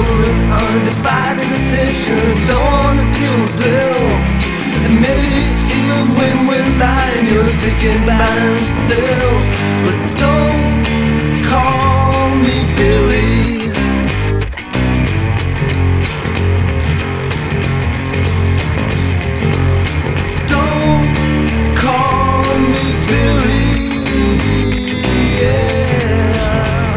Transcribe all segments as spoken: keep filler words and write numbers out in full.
full and undivided attention. Don't wanna deal with Bill. And maybe even when we're lying, you're thinking about him still. But don't call me Billy. Don't call me Billy. Yeah.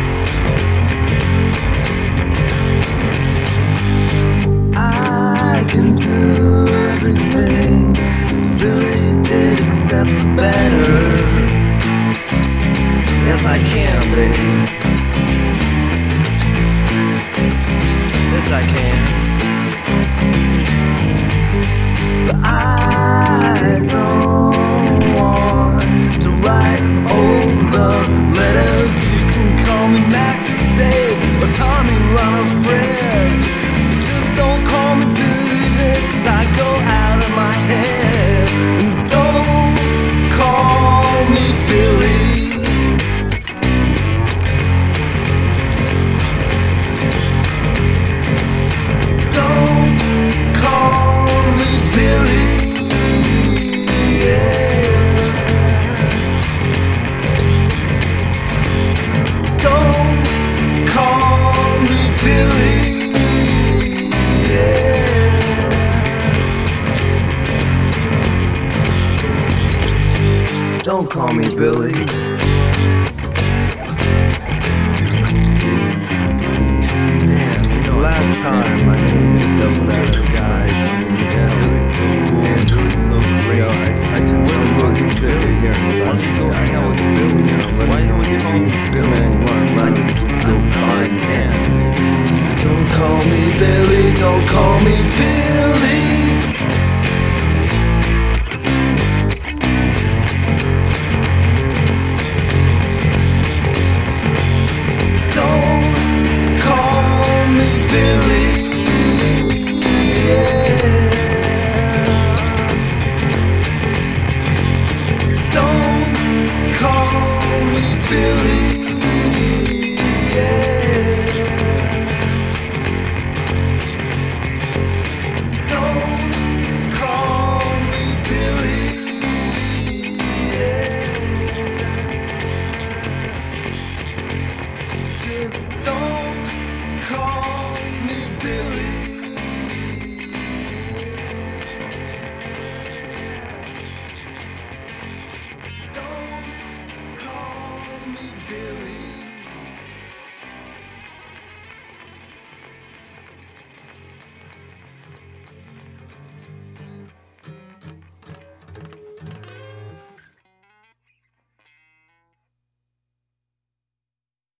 I can do everything that Billy did except for better. Yes, I can, baby. Yes, I can. But I don't want to write old love letters. You can call me Max or Dave or Tommy, Ron or Fred. Just don't call me Billy, because I go out of my head. And don't call me Billy. Don't call me Billy. Yeah. Don't call me Billy. Don't call me Billy. Damn, you know, last time my name is up with that guy. Yeah, Billy's so cool. Man, Billy's so great. Yo, I, I just love fucking sick of hearing about these guys. Hang out with Billy, you know. Why you always call me Billy? Why do you still understand? Don't call me Billy, don't call me Billy.